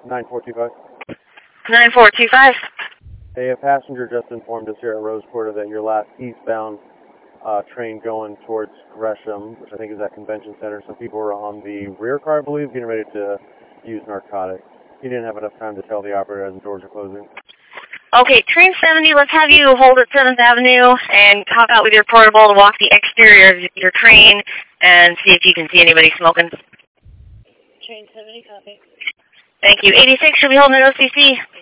9425. 9425. Hey, a passenger just informed us here at Rose Quarter that your last eastbound train going towards Gresham, which I think is at Convention Center, some people were on the rear car, I believe, getting ready to use narcotics. He didn't have enough time to tell the operator as the doors are closing. Okay, train 70, let's have you hold at 7th Avenue and hop out with your portable to walk the exterior of your train and see if you can see anybody smoking. Train 70, copy. Thank you. 86, should be holding at OCC.